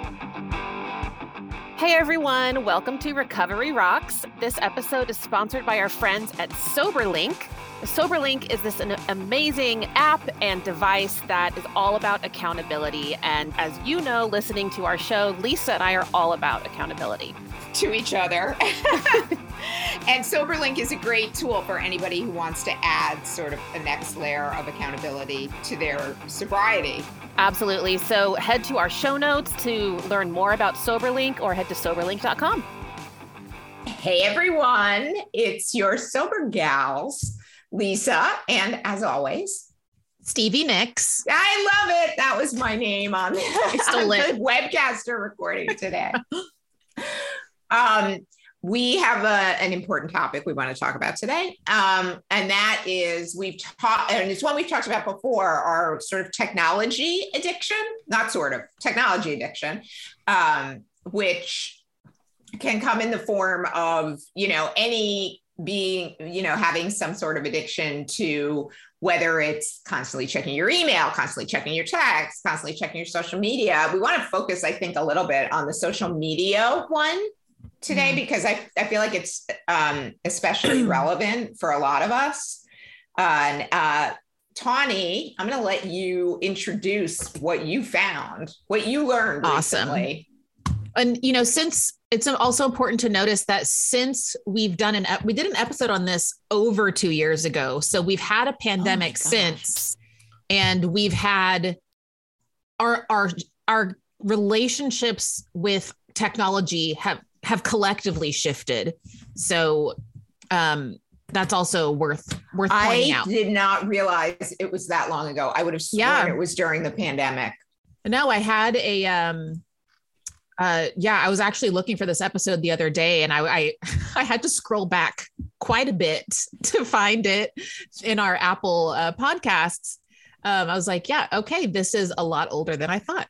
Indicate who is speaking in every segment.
Speaker 1: Hey everyone, welcome to Recovery Rocks. This episode is sponsored by our friends at SoberLink. SoberLink is this amazing app and device that is all about accountability. And as you know, listening to our show, Lisa and I are all about accountability.
Speaker 2: To each other. And SoberLink is a great tool for anybody who wants to add sort of a next layer of accountability to their sobriety.
Speaker 1: Absolutely. So head to our show notes to learn more about SoberLink or head to soberlink.com.
Speaker 2: Hey everyone, it's your Sober Gals, Lisa, and as always,
Speaker 3: Stevie Nicks.
Speaker 2: I love it. That was my name on the webcaster recording today. We have an important topic we want to talk about today. And that is, and it's one we've talked about before, our sort of technology addiction, technology addiction, which can come in the form of, any being, having some sort of addiction to whether it's constantly checking your email, constantly checking your text, constantly checking your social media. We want to focus, I think, a little bit on the social media one today, because I feel like it's especially relevant for a lot of us. Tawny, I'm going to let you introduce what you found, what you learned recently.
Speaker 3: And, since it's also important to notice that since we did an episode on this over 2 years ago. So we've had a pandemic since, and we've had our relationships with technology have collectively shifted. So that's also worth pointing out.
Speaker 2: I did not realize it was that long ago. I would have sworn it was during the pandemic.
Speaker 3: No, I had I was actually looking for this episode the other day, and I had to scroll back quite a bit to find it in our Apple podcasts. I was like, yeah, okay, this is a lot older than I thought.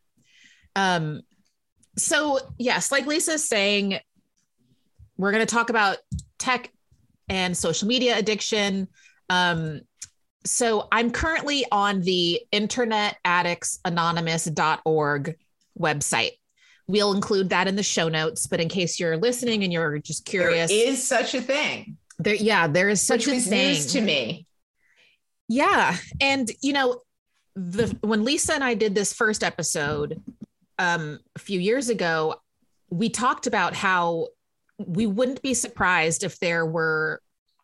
Speaker 3: So yes, like Lisa's saying, we're going to talk about tech and social media addiction. So I'm currently on the internetaddictsanonymous.org website. We'll include that in the show notes, but in case you're listening and you're just curious.
Speaker 2: There is such a thing.
Speaker 3: There is such a thing.
Speaker 2: News to me.
Speaker 3: Yeah. And, when Lisa and I did this first episode a few years ago, we talked about how we wouldn't be surprised if there were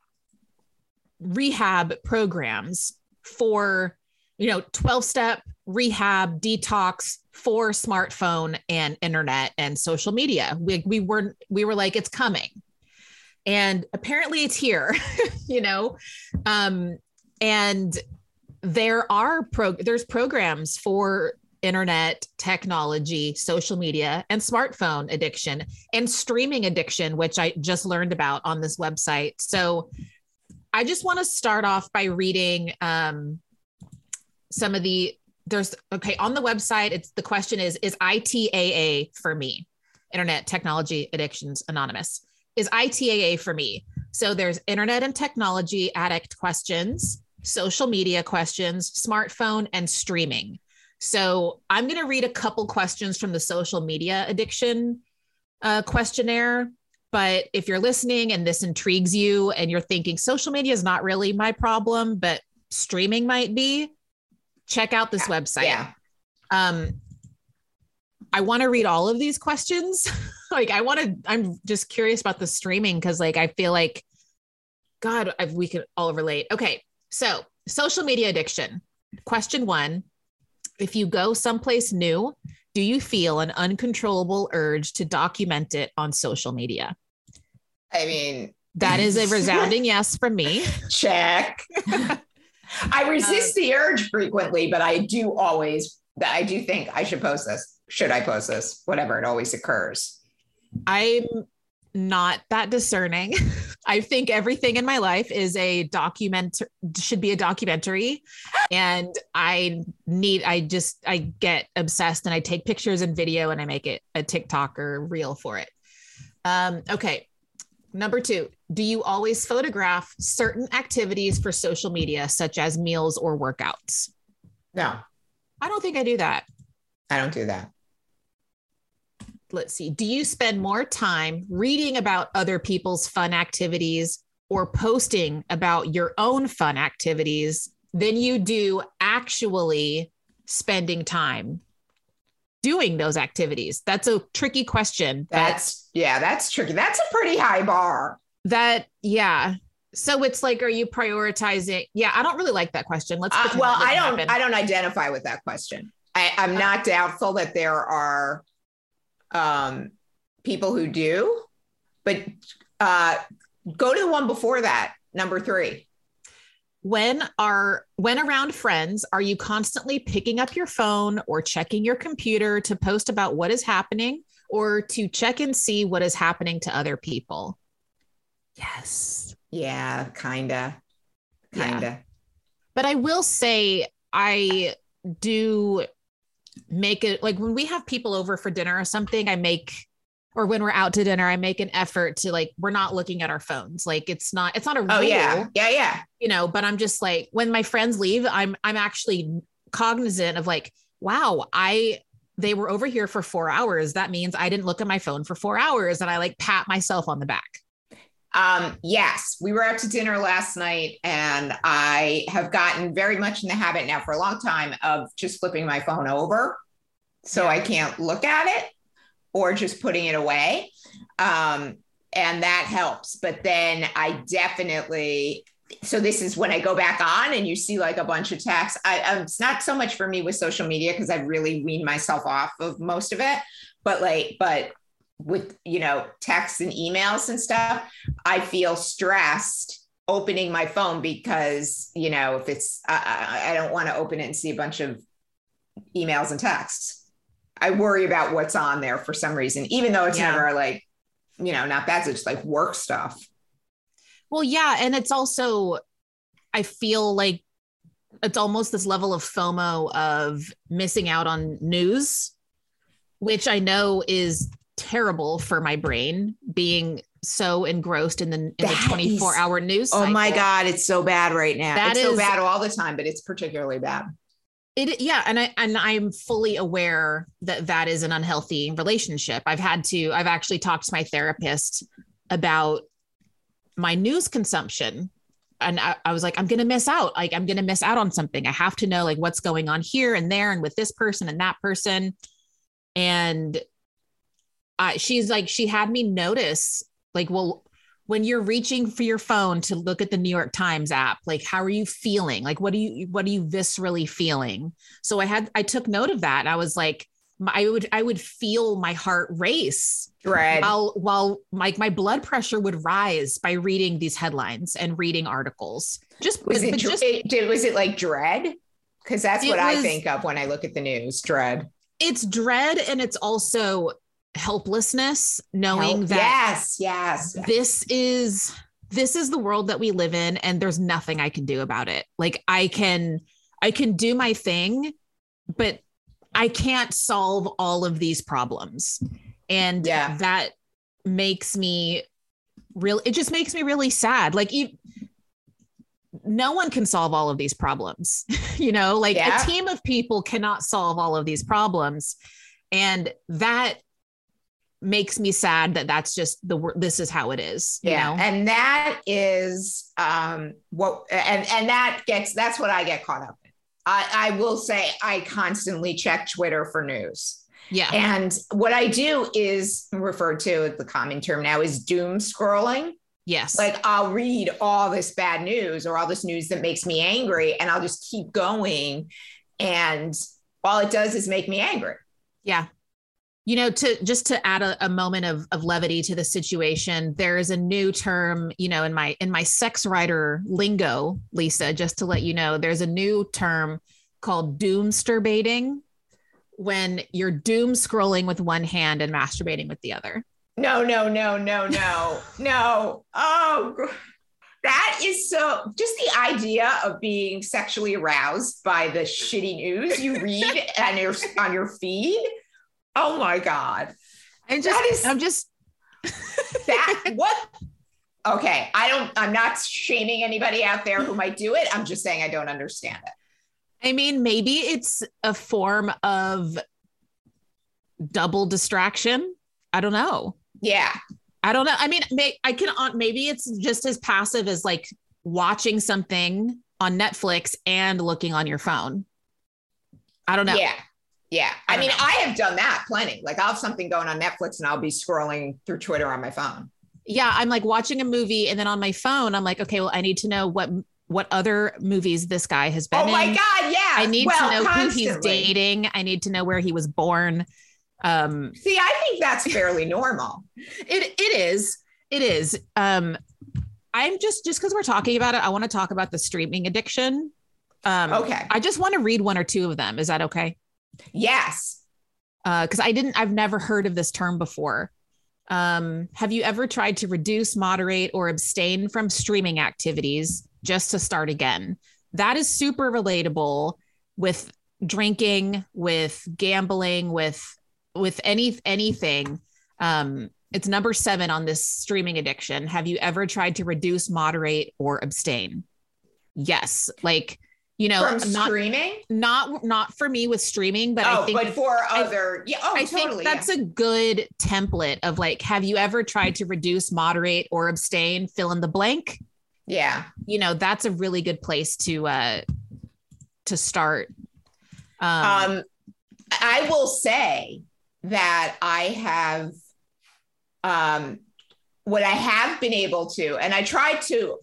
Speaker 3: rehab programs for, 12-step rehab detox for smartphone and internet and social media. We were like, it's coming. And apparently it's here, and there's programs for internet, technology, social media, and smartphone addiction and streaming addiction, which I just learned about on this website. So I just want to start off by reading some of on the website, the question is ITAA for me? Internet Technology Addictions Anonymous. Is ITAA for me? So there's internet and technology addict questions, social media questions, smartphone, and streaming. So I'm going to read a couple questions from the social media addiction questionnaire. But if you're listening and this intrigues you and you're thinking social media is not really my problem, but streaming might be, check out this website.
Speaker 2: Yeah.
Speaker 3: I want to read all of these questions. I'm just curious about the streaming because I feel like, God, we could all relate. Okay. So social media addiction. Question 1. If you go someplace new, do you feel an uncontrollable urge to document it on social media?
Speaker 2: I mean,
Speaker 3: that is a resounding yes from me.
Speaker 2: Check. I resist the urge frequently, but I do think I should post this. Should I post this? Whatever, it always occurs.
Speaker 3: I'm not that discerning. I think everything in my life is should be a documentary. And I get obsessed and I take pictures and video and I make it a TikTok or reel for it. Okay. Number 2, do you always photograph certain activities for social media, such as meals or workouts?
Speaker 2: No.
Speaker 3: I don't think I do that.
Speaker 2: I don't do that.
Speaker 3: let's see. Do you spend more time reading about other people's fun activities or posting about your own fun activities than you do actually spending time doing those activities? That's a tricky question.
Speaker 2: That's tricky. That's a pretty high bar.
Speaker 3: Yeah. So it's like, are you prioritizing? Yeah, I don't really like that question.
Speaker 2: I don't identify with that question. I'm not doubtful that there are people who do, but go to the one before that, number 3.
Speaker 3: When around friends, are you constantly picking up your phone or checking your computer to post about what is happening or to check and see what is happening to other people? Yes.
Speaker 2: Yeah, kinda.
Speaker 3: Yeah. But I will say I do make it, like when we have people over for dinner or something, or when we're out to dinner, I make an effort to, like, we're not looking at our phones. Like it's not a rule.
Speaker 2: Oh yeah. Yeah.
Speaker 3: You know, but I'm just like, when my friends leave, I'm actually cognizant of like, wow, they were over here for 4 hours. That means I didn't look at my phone for 4 hours. And I like pat myself on the back.
Speaker 2: Yes, we were out to dinner last night and I have gotten very much in the habit now for a long time of just flipping my phone over so I can't look at it or just putting it away. And that helps. But then I definitely, so this is when I go back on and you see like a bunch of texts. It's not so much for me with social media because I really weaned myself off of most of it, but with, texts and emails and stuff, I feel stressed opening my phone because, if it's, I don't want to open it and see a bunch of emails and texts. I worry about what's on there for some reason, even though it's never like, not bad. It's like work stuff.
Speaker 3: Well, yeah. And it's also, I feel like it's almost this level of FOMO of missing out on news, which I know is terrible for my brain, being so engrossed in the 24-hour news cycle.
Speaker 2: Oh my God, it's so bad right now. It's so bad all the time, but it's particularly bad.
Speaker 3: And I'm fully aware that is an unhealthy relationship. I've actually talked to my therapist about my news consumption. And I was like, I'm going to miss out. Like, I'm going to miss out on something. I have to know like what's going on here and there and with this person and that person. And she's like, she had me notice like, well, when you're reaching for your phone to look at the New York Times app, like, how are you feeling? Like, what are you viscerally feeling? So I took note of that. And I was like, I would feel my heart race while my blood pressure would rise by reading these headlines and reading articles.
Speaker 2: Was it like dread? Because that's what I think of when I look at the news. Dread.
Speaker 3: It's dread, and it's also helplessness, knowing that
Speaker 2: yes,
Speaker 3: this is the world that we live in, and there's nothing I can do about it. Like I can do my thing, but I can't solve all of these problems. And that makes me it just makes me really sad. Like no one can solve all of these problems, a team of people cannot solve all of these problems. And that makes me sad that that's just this is how it is. You know?
Speaker 2: And that is that's what I get caught up in. I will say I constantly check Twitter for news.
Speaker 3: Yeah.
Speaker 2: And what I do is referred to, the common term now is doom scrolling.
Speaker 3: Yes.
Speaker 2: Like I'll read all this bad news or all this news that makes me angry, and I'll just keep going. And all it does is make me angry.
Speaker 3: Yeah. To add a moment of levity to the situation, there is a new term, in my sex writer lingo, Lisa, just to let you know, there's a new term called doomsturbating, when you're doom scrolling with one hand and masturbating with the other.
Speaker 2: No. Oh, that is so, just the idea of being sexually aroused by the shitty news you read on your feed. Oh my God. Okay. I'm not shaming anybody out there who might do it. I'm just saying I don't understand it.
Speaker 3: I mean, maybe it's a form of double distraction. I don't know.
Speaker 2: Yeah.
Speaker 3: I don't know. I mean, maybe it's just as passive as like watching something on Netflix and looking on your phone. I don't know.
Speaker 2: Yeah. Yeah. I mean,
Speaker 1: know.
Speaker 2: I have done that plenty. Like I'll have something going on Netflix and I'll be scrolling through Twitter on my phone.
Speaker 3: Yeah. I'm like watching a movie and then on my phone, I'm like, okay, well, I need to know what other movies this guy has been in.
Speaker 2: Oh my God. Yeah.
Speaker 3: I need to know
Speaker 2: constantly.
Speaker 3: who he's dating. I need to know where he was born.
Speaker 2: See, I think that's fairly normal.
Speaker 3: It is. I'm just because we're talking about it, I want to talk about the streaming addiction.
Speaker 2: Okay.
Speaker 3: I just want to read one or two of them. Is that okay?
Speaker 2: Yes.
Speaker 3: Because I've never heard of this term before. Have you ever tried to reduce, moderate, or abstain from streaming activities just to start again? That is super relatable with drinking, with gambling, with anything. It's number 7 on this streaming addiction. Have you ever tried to reduce, moderate, or abstain? Yes. Like,
Speaker 2: from streaming?
Speaker 3: Not for me with streaming, but I think
Speaker 2: but for other,
Speaker 3: I
Speaker 2: totally.
Speaker 3: think that's a good template of like, have you ever tried to reduce, moderate, or abstain? Fill in the blank.
Speaker 2: Yeah.
Speaker 3: That's a really good place to start.
Speaker 2: I will say that I have, what I have been able to, and I tried to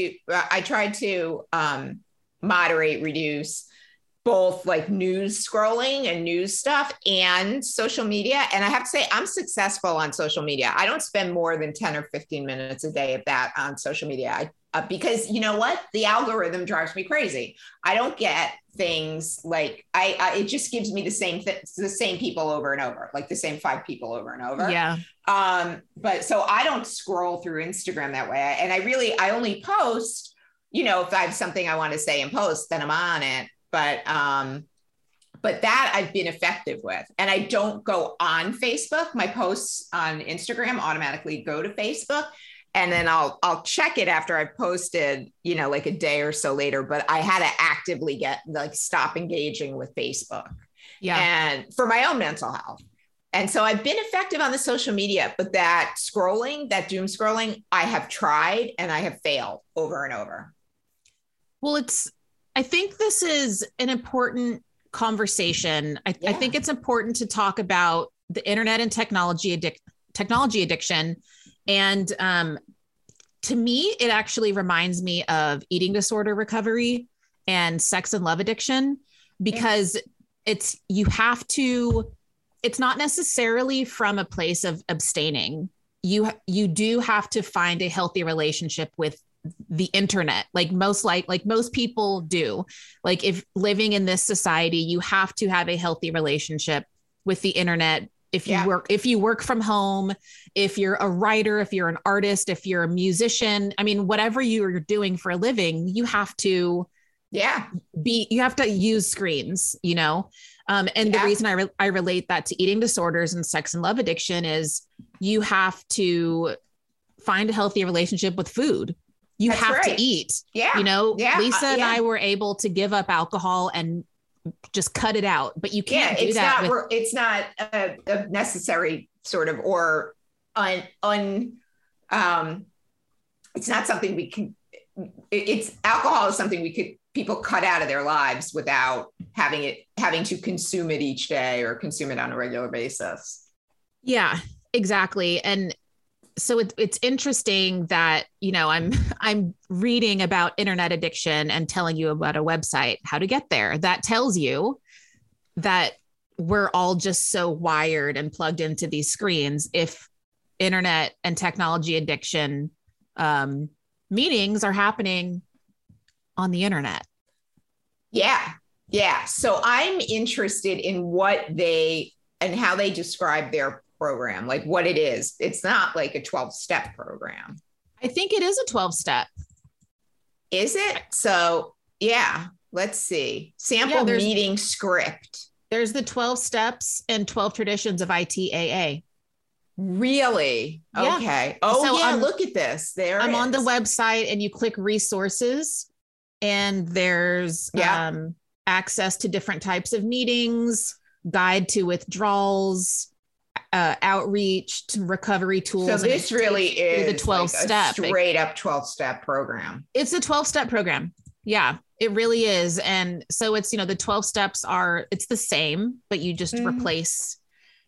Speaker 2: moderate, reduce both like news scrolling and news stuff and social media. And I have to say, I'm successful on social media. I don't spend more than 10 or 15 minutes a day of that on social media. Because you know what? The algorithm drives me crazy. I don't get things like it just gives me the same people over and over, like the same 5 people over and over.
Speaker 3: Yeah.
Speaker 2: But so I don't scroll through Instagram that way. And I only post, if I have something I want to say and post, then I'm on it. But that I've been effective with. And I don't go on Facebook. My posts on Instagram automatically go to Facebook. And then I'll check it after I've posted, like a day or so later, but I had to actively stop engaging with Facebook.
Speaker 3: Yeah.
Speaker 2: And for my own mental health. And so I've been effective on the social media, but that doom scrolling, I have tried and I have failed over and over.
Speaker 3: Well, I think this is an important conversation. I think it's important to talk about the internet and technology addiction. And to me, it actually reminds me of eating disorder recovery and sex and love addiction, because it's not necessarily from a place of abstaining. You do have to find a healthy relationship with the internet, like most people do. Like if living in this society, you have to have a healthy relationship with the internet. If you work from home, if you're a writer, if you're an artist, if you're a musician, I mean, whatever you're doing for a living, you have to use screens, and the reason I relate that to eating disorders and sex and love addiction is you have to find a healthy relationship with food. You have to eat. Yeah. Lisa and I were able to give up alcohol and just cut it out, but you can't do that.
Speaker 2: It's not a necessary sort of, or it's not something we can, alcohol is something people cut out of their lives without having to consume it each day or consume it on a regular basis.
Speaker 3: Yeah, exactly. And so it's interesting that, I'm reading about internet addiction and telling you about a website, how to get there. That tells you that we're all just so wired and plugged into these screens. If internet and technology addiction meetings are happening on the internet.
Speaker 2: Yeah. Yeah. So I'm interested in how they describe their program, like what it is. It's not like a 12-step program.
Speaker 3: I think it is a 12-step.
Speaker 2: Is it? So yeah, let's see. Sample meeting script.
Speaker 3: There's the 12 steps and 12 traditions of ITAA.
Speaker 2: Really? Yeah. Okay. Oh, so look at this. I'm
Speaker 3: on the website and you click resources and there's access to different types of meetings, guide to withdrawals, outreach to recovery tools.
Speaker 2: So this really is
Speaker 3: the 12-step,
Speaker 2: like a straight up 12-step program.
Speaker 3: It's a 12-step program. Yeah, it really is. And so it's, the 12 steps it's the same, but you just replace,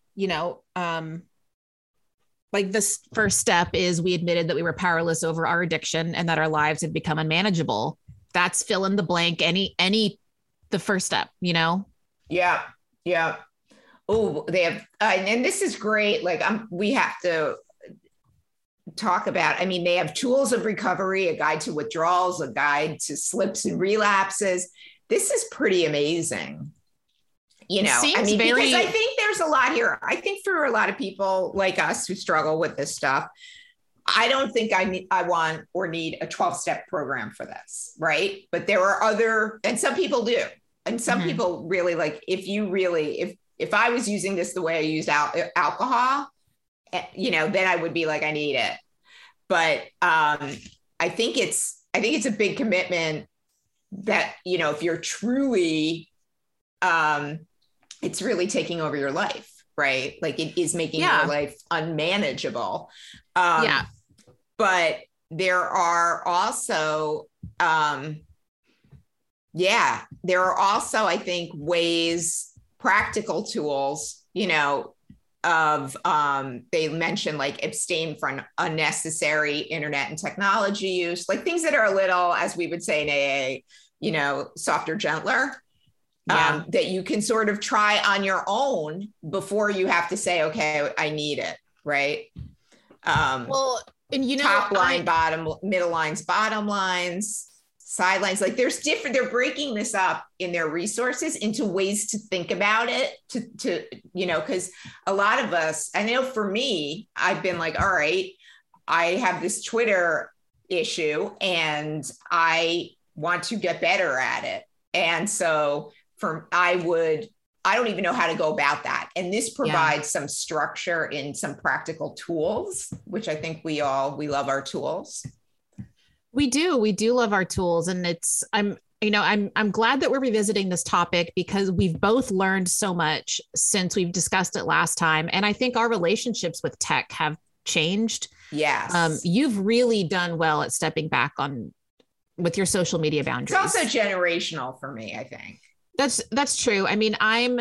Speaker 3: like this first step is we admitted that we were powerless over our addiction and that our lives had become unmanageable. That's fill in the blank, the first step, Yeah.
Speaker 2: Yeah. Oh, they have, and this is great. Like we have to talk about, they have tools of recovery, a guide to withdrawals, a guide to slips and relapses. This is pretty amazing. Because I think there's a lot here. I think for a lot of people like us who struggle with this stuff, I don't think I want or need a 12-step program for this, right? But there are and some people do. And some people really if I was using this the way I used alcohol, then I would be like, I need it. But I think it's a big commitment that, if you're truly, it's really taking over your life, right? Like it is making your life unmanageable. But there are also, I think practical tools, they mentioned like abstain from unnecessary internet and technology use, like things that are a little, as we would say in AA, softer, gentler, that you can sort of try on your own before you have to say, okay, I need it. Right. And top line, bottom, middle lines, bottom lines, sidelines, like they're breaking this up in their resources into ways to think about it to because a lot of us, I know for me, I've been like, all right, I have this Twitter issue and I want to get better at it. And so I don't even know how to go about that. And this provides some structure in some practical tools, which I think we love our tools.
Speaker 3: We do love our tools. And I'm glad that we're revisiting this topic because we've both learned so much since we've discussed it last time. And I think our relationships with tech have changed.
Speaker 2: Yes.
Speaker 3: You've really done well at stepping back with your social media boundaries.
Speaker 2: It's also generational for me, I think.
Speaker 3: That's true. I'm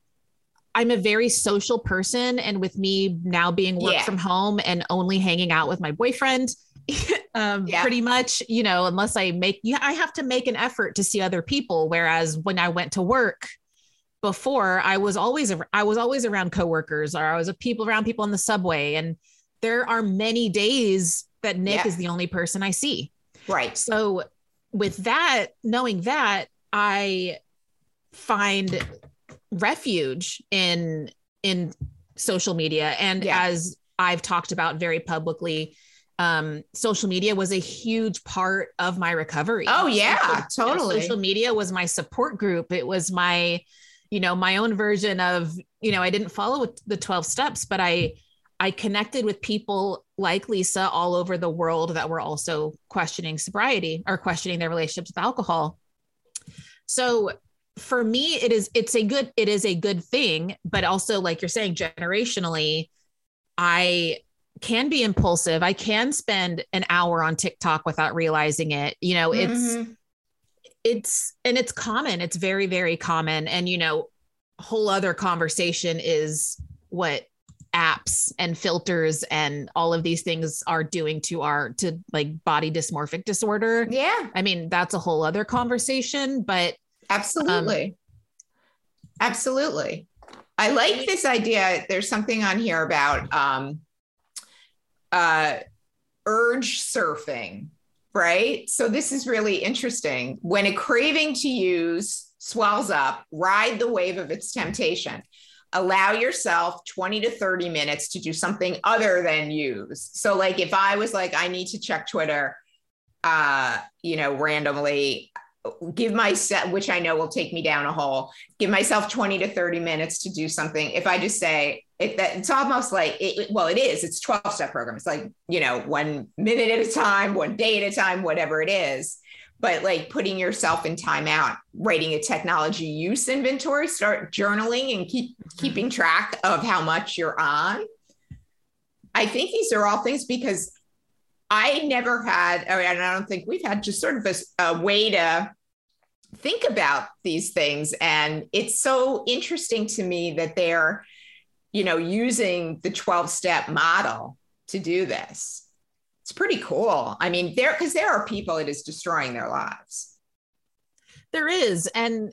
Speaker 3: a very social person, and with me now being work from home and only hanging out with my boyfriend, pretty much, unless I have to make an effort to see other people. Whereas when I went to work before, I was always around coworkers, or I was around people on the subway. And there are many days that Nick is the only person I see.
Speaker 2: Right.
Speaker 3: So with that, knowing that, I find refuge in social media. And as I've talked about very publicly, social media was a huge part of my recovery.
Speaker 2: Oh yeah, totally.
Speaker 3: Social media was my support group. It was my, my own version of, I didn't follow the 12 steps, but I connected with people like Lisa all over the world that were also questioning sobriety or questioning their relationships with alcohol. So for me, it is a good thing, but also, like you're saying, generationally, I can be impulsive. I can spend an hour on TikTok without realizing it. It's common. It's very, very common. And, whole other conversation is what apps and filters and all of these things are doing to like body dysmorphic disorder.
Speaker 2: Yeah.
Speaker 3: That's a whole other conversation, but
Speaker 2: absolutely. Absolutely. I like this idea. There's something on here about urge surfing, right? So this is really interesting. When a craving to use swells up, ride the wave of its temptation. Allow yourself 20 to 30 minutes to do something other than use. So like if I was like, I need to check Twitter, randomly, give myself, which I know will take me down a hole, give myself 20 to 30 minutes to do something. If I just say it's almost like it's 12-step program. It's like, 1 minute at a time, 1 day at a time, whatever it is. but like putting yourself in timeout, writing a technology use inventory, start journaling and keeping track of how much you're on. I think these are all things because I never had, and I don't think we've had just sort of a way to think about these things. And it's so interesting to me that they're, using the 12-step model to do this. It's pretty cool. I mean, because there are people it is destroying their lives.
Speaker 3: There is. And,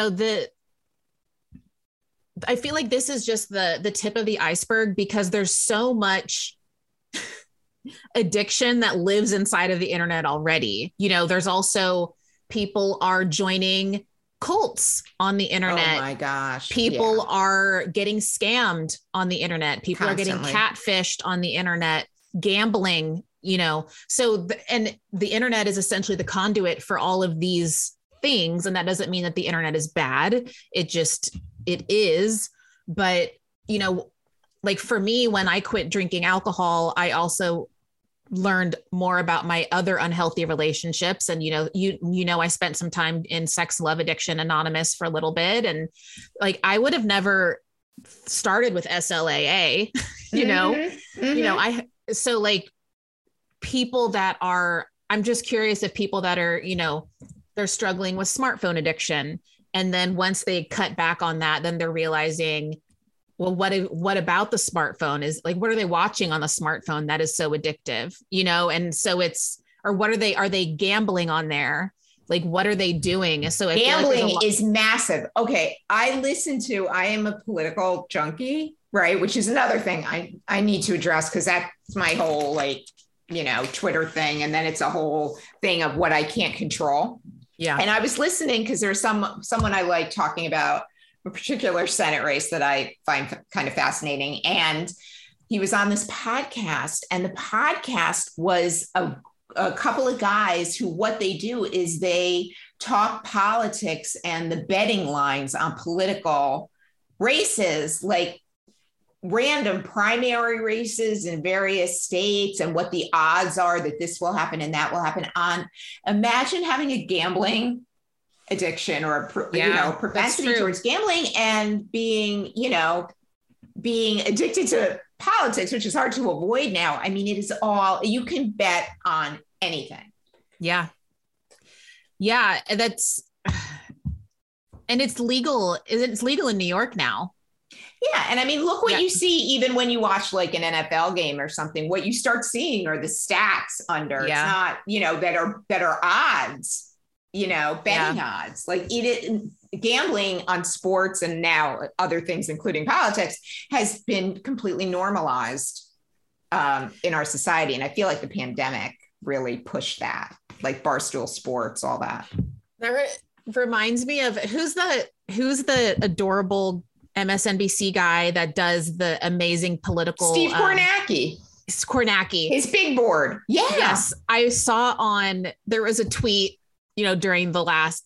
Speaker 3: I feel like this is just the tip of the iceberg because there's so much addiction that lives inside of the internet already. There's also people are joining cults on the internet.
Speaker 2: Oh my gosh.
Speaker 3: People are getting scammed on the internet. People
Speaker 2: Constantly.
Speaker 3: are getting catfished on the internet, gambling, so and the internet is essentially the conduit for all of these things. And that doesn't mean that the internet is bad. It is. But, like for me, when I quit drinking alcohol, I also learned more about my other unhealthy relationships. And, I spent some time in Sex Love Addiction Anonymous for a little bit. And like, I would have never started with SLAA, so like people that are, I'm just curious if people that are, they're struggling with smartphone addiction. And then once they cut back on that, then they're realizing, well, what about the smartphone is like, what are they watching on the smartphone that is so addictive, And so are they gambling on there? Like, what are they doing? So
Speaker 2: gambling is massive. Okay. I am a political junkie, right? Which is another thing I need to address because that's my whole Twitter thing. And then it's a whole thing of what I can't control.
Speaker 3: Yeah.
Speaker 2: And I was listening because there's someone I like talking about a particular Senate race that I find kind of fascinating. And he was on this podcast, and the podcast was a couple of guys who what they do is they talk politics and the betting lines on political races, like random primary races in various states and what the odds are that this will happen and that will happen. Imagine having a gambling addiction or propensity towards gambling and being addicted to politics, which is hard to avoid now. I mean, it is you can bet on anything.
Speaker 3: Yeah. And it's legal. It's legal in New York now.
Speaker 2: Yeah. And I mean, look what you see, even when you watch like an NFL game or something, what you start seeing are the stats under, it's not, that are odds, betting odds, like gambling on sports and now other things, including politics, has been completely normalized in our society. And I feel like the pandemic really pushed that, like Barstool Sports, all that.
Speaker 3: That reminds me of who's the adorable MSNBC guy that does the amazing political
Speaker 2: Steve Kornacki. His big board. Yeah.
Speaker 3: Yes. I saw there was a tweet, during the last,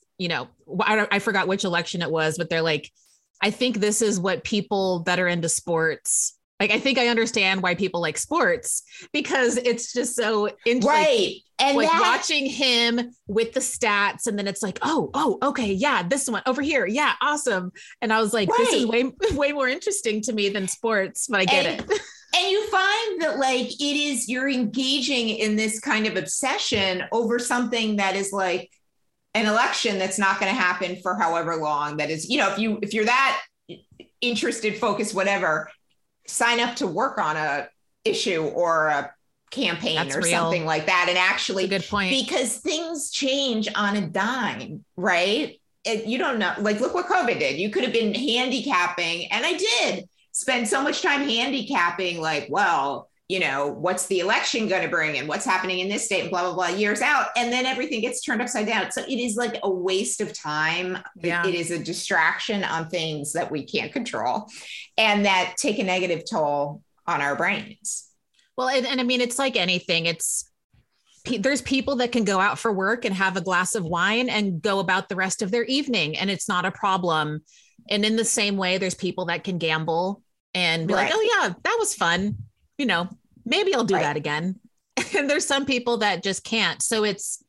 Speaker 3: I forgot which election it was, but they're like, I think this is what people that are into sports, like, I think I understand why people like sports because it's just so interesting.
Speaker 2: Right. And
Speaker 3: like watching him with the stats, and then it's like, oh, okay, yeah, this one over here, yeah, awesome. And I was like, This is way more interesting to me than sports, but I get it.
Speaker 2: And you find that like you're engaging in this kind of obsession over something that is like an election that's not going to happen for however long. That is, if you're that interested, focused, whatever, sign up to work on a issue or a campaign something like that. And actually,
Speaker 3: good point,
Speaker 2: because things change on a dime, right? You don't know, like, look what COVID did. You could have been handicapping. And I did spend so much time handicapping, like, well, what's the election going to bring and what's happening in this state and blah, blah, blah, years out. And then everything gets turned upside down. So it is like a waste of time.
Speaker 3: Yeah.
Speaker 2: It is a distraction on things that we can't control and that take a negative toll on our brains.
Speaker 3: Well, and I mean, it's like anything. There's people that can go out for work and have a glass of wine and go about the rest of their evening, and it's not a problem. And in the same way, there's people that can gamble and be like, oh yeah, that was fun. Maybe I'll do that again. And there's some people that just can't. So it's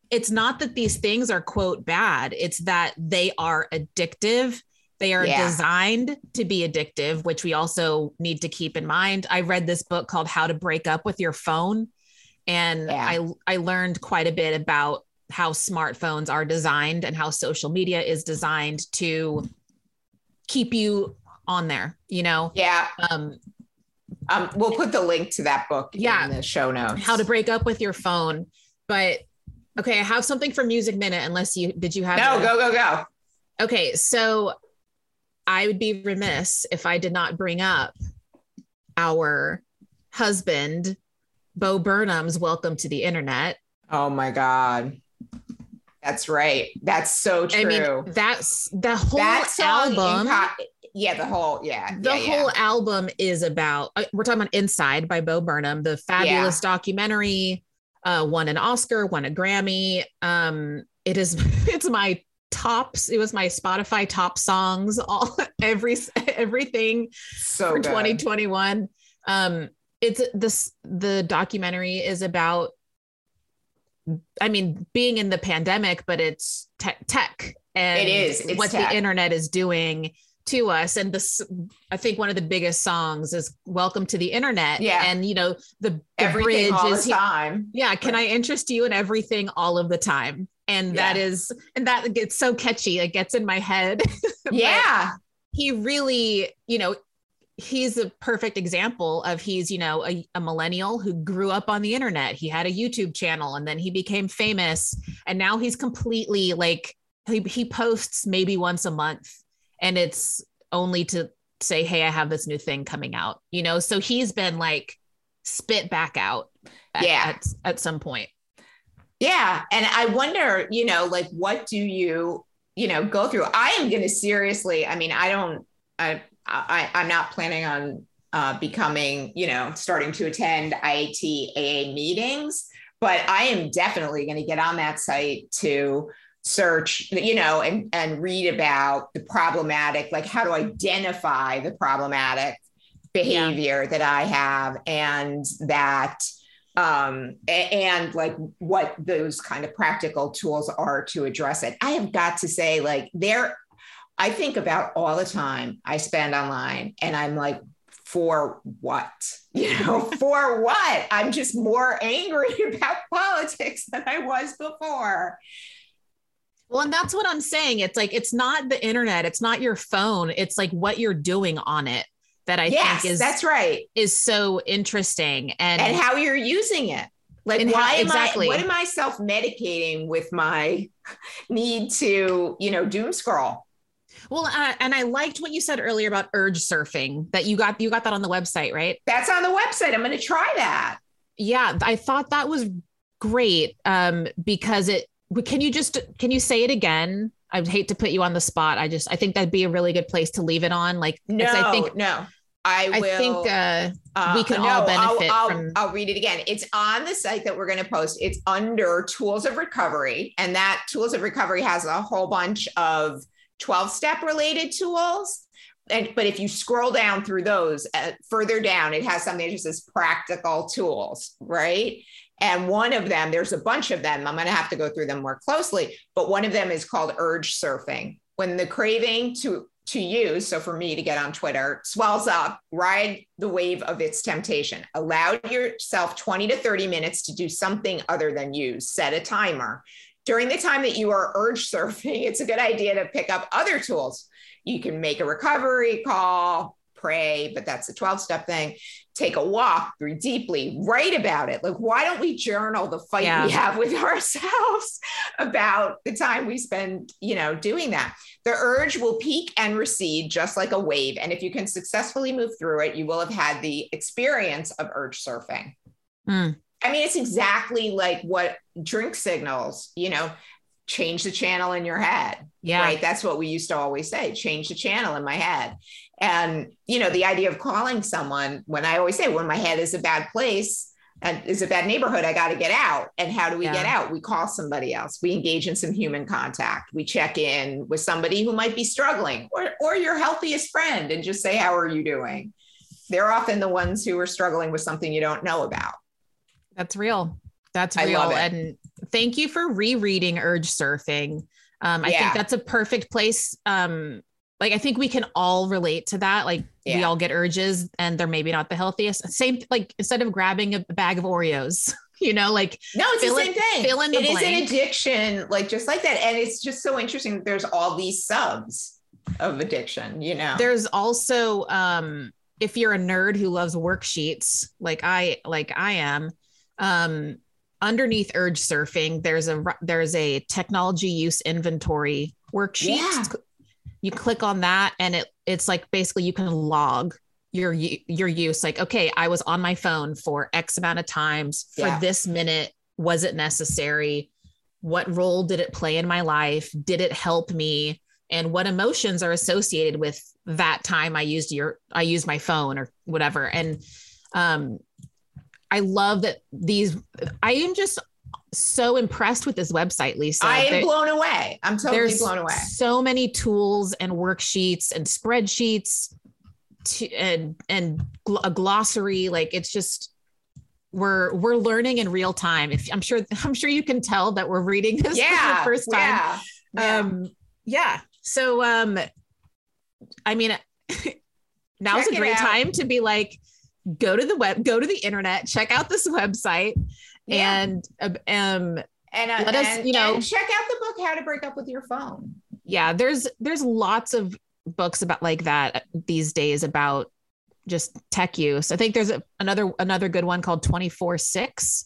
Speaker 3: it's not that these things are quote bad. It's that they are addictive. They are designed to be addictive, which we also need to keep in mind. I read this book called How to Break Up with Your Phone. And I learned quite a bit about how smartphones are designed and how social media is designed to keep you on there, you know?
Speaker 2: Yeah. We'll put the link to that book in the show notes.
Speaker 3: How to Break Up with Your Phone. But okay, I have something for Music Minute, did you have?
Speaker 2: No, go.
Speaker 3: Okay. So I would be remiss if I did not bring up our husband, Bo Burnham's Welcome to the Internet.
Speaker 2: Oh my God. That's right. That's so true.
Speaker 3: I mean, that's the whole album.
Speaker 2: The
Speaker 3: whole album is about, we're talking about Inside by Bo Burnham, the fabulous documentary, won an Oscar, won a Grammy. It was my Spotify top songs, everything
Speaker 2: so
Speaker 3: for
Speaker 2: good.
Speaker 3: 2021. The documentary is about, I mean, being in the pandemic, but it's tech and it's what tech. The internet is doing to us. And I think one of the biggest songs is Welcome to the Internet. Yeah. And, you know, the
Speaker 2: everything
Speaker 3: bridge
Speaker 2: all the time.
Speaker 3: Yeah. Can I interest you in everything all of the time? And that gets so catchy. It gets in my head.
Speaker 2: Yeah.
Speaker 3: He really, you know, he's a perfect example of he's, you know, a millennial who grew up on the internet. He had a YouTube channel and then he became famous. And now he's completely like, he posts maybe once a month and it's only to say, hey, I have this new thing coming out, you know? So he's been like spit back out at some point.
Speaker 2: Yeah. And I wonder, you know, like, what do you go through? I am going to seriously, I mean, I'm not planning on becoming, you know, starting to attend IAT AA meetings, but I am definitely going to get on that site to search, you know, and read about the problematic, like how to identify the problematic behavior that I have and that, and like what those kind of practical tools are to address it. I have got to say, like, I think about all the time I spend online and I'm like, for what? You know, for what? I'm just more angry about politics than I was before.
Speaker 3: Well, and that's what I'm saying. It's like, it's not the internet. It's not your phone. It's like what you're doing on it that I think
Speaker 2: that's right.
Speaker 3: is so interesting. And
Speaker 2: how you're using it. Like, what am I self-medicating with my need to, you know, doom scroll?
Speaker 3: Well, and I liked what you said earlier about urge surfing, that you got that on the website, right?
Speaker 2: That's on the website. I'm going to try that.
Speaker 3: Yeah, I thought that was great because can you say it again? I'd hate to put you on the spot. I think that'd be a really good place to leave it on. Like,
Speaker 2: I think
Speaker 3: we can all benefit from.
Speaker 2: I'll read it again. It's on the site that we're going to post. It's under Tools of Recovery. And that Tools of Recovery has a whole bunch of 12-step related tools. But if you scroll down through those, further down, it has something that just says practical tools, right? And one of them, there's a bunch of them. I'm going to have to go through them more closely, but one of them is called urge surfing. When the craving to use, so for me to get on Twitter, swells up, ride the wave of its temptation. Allow yourself 20 to 30 minutes to do something other than use. Set a timer. During the time that you are urge surfing, it's a good idea to pick up other tools. You can make a recovery call, pray, but that's a 12-step thing. Take a walk, breathe deeply, write about it. Like, why don't we journal the fight we have with ourselves about the time we spend, you know, doing that? The urge will peak and recede just like a wave. And if you can successfully move through it, you will have had the experience of urge surfing.
Speaker 3: Mm.
Speaker 2: I mean, it's exactly like what drink signals, you know, change the channel in your head.
Speaker 3: Yeah.
Speaker 2: Right. That's what we used to always say, change the channel in my head. And, you know, the idea of calling someone, when I always say, when my head is a bad place and is a bad neighborhood, I got to get out. And how do we get out? We call somebody else. We engage in some human contact. We check in with somebody who might be struggling or your healthiest friend and just say, how are you doing? They're often the ones who are struggling with something you don't know about.
Speaker 3: That's real. That's real. And thank you for rereading Urge Surfing. I think that's a perfect place. Like, I think we can all relate to that. Like we all get urges and they're maybe not the healthiest. Same, like instead of grabbing a bag of Oreos, like,
Speaker 2: no, it's the same thing.
Speaker 3: Fill in the blank.
Speaker 2: It is an addiction, like just like that. And it's just so interesting that there's all these subs of addiction, There's also, if you're a nerd who loves worksheets, like I am, underneath Urge Surfing, there's a technology use inventory worksheet. Yeah. You click on that and it's like, basically you can log your use. Like, okay, I was on my phone for X amount of times for this minute. Was it necessary? What role did it play in my life? Did it help me? And what emotions are associated with that time I used my phone or whatever. And, I love that I am just so impressed with this website, Lisa. I am blown away. I'm totally blown away.
Speaker 3: So many tools and worksheets and spreadsheets and a glossary. Like it's just, we're learning in real time. I'm sure you can tell that we're reading this for the first time. So, I mean, now's a great time to be like, go to the internet, check out this website and let us,
Speaker 2: and check out the book, How to Break Up with Your Phone.
Speaker 3: Yeah. There's lots of books about like that these days about just tech use. I think there's another good one called 24/6.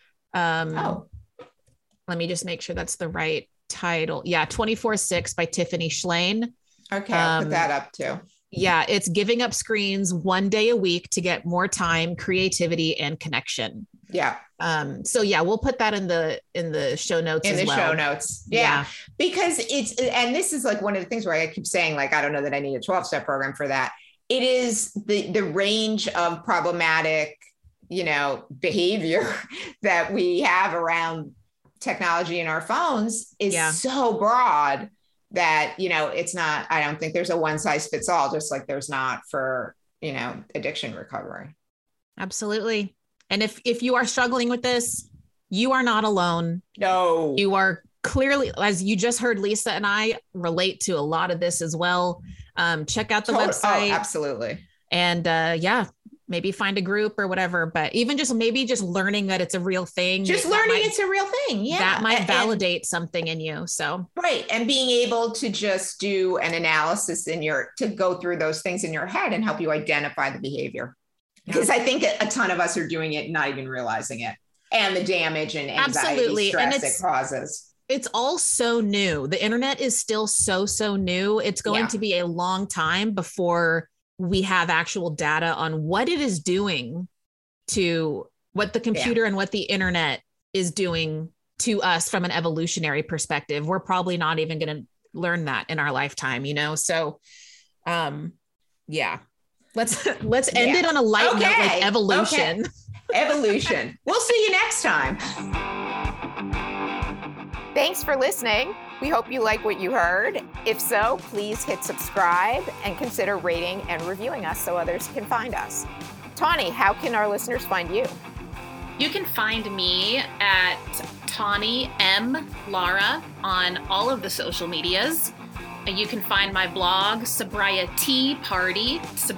Speaker 3: Let me just make sure that's the right title. Yeah. 24/6 by Tiffany Shlain.
Speaker 2: Okay. I'll put that up too.
Speaker 3: Yeah, it's giving up screens 1 day a week to get more time, creativity, and connection.
Speaker 2: Yeah.
Speaker 3: So yeah, we'll put that in the show notes.
Speaker 2: Show notes. Yeah. Because and this is like one of the things where I keep saying, like, I don't know that I need a 12-step program for that. It is the range of problematic, behavior that we have around technology in our phones is so broad that, it's not, I don't think there's a one size fits all, just like there's not for, addiction recovery.
Speaker 3: Absolutely. And if you are struggling with this, you are not alone.
Speaker 2: No,
Speaker 3: you are clearly, as you just heard, Lisa and I relate to a lot of this as well. Check out the website.
Speaker 2: Oh, absolutely.
Speaker 3: And maybe find a group or whatever, but even just learning that it's a real thing.
Speaker 2: It's a real thing. Yeah.
Speaker 3: That might validate something in you. So.
Speaker 2: Right. And being able to just do an analysis to go through those things in your head and help you identify the behavior. Because I think a ton of us are doing it, not even realizing it, and the damage and anxiety, stress it causes.
Speaker 3: It's all so new. The internet is still so new. It's going to be a long time before we have actual data on what it is doing to what the computer and what the internet is doing to us from an evolutionary perspective. We're probably not even going to learn that in our lifetime, So, let's end it on a light note, like evolution.
Speaker 2: Evolution. We'll see you next time.
Speaker 4: Thanks for listening. We hope you like what you heard. If so, please hit subscribe and consider rating and reviewing us so others can find us. Tawny, how can our listeners find you?
Speaker 1: You can find me at Tawny M. Lara on all of the social medias. You can find my blog, Sobriety Party,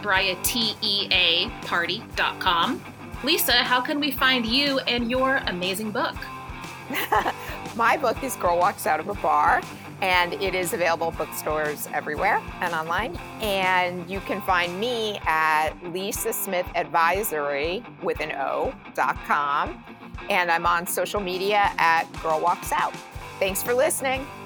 Speaker 1: sobrietyparty.com. Lisa, how can we find you and your amazing book?
Speaker 4: My book is Girl Walks Out of a Bar, and it is available at bookstores everywhere and online. And you can find me at lisasmithadvisory.com. And I'm on social media at Girl Walks Out. Thanks for listening.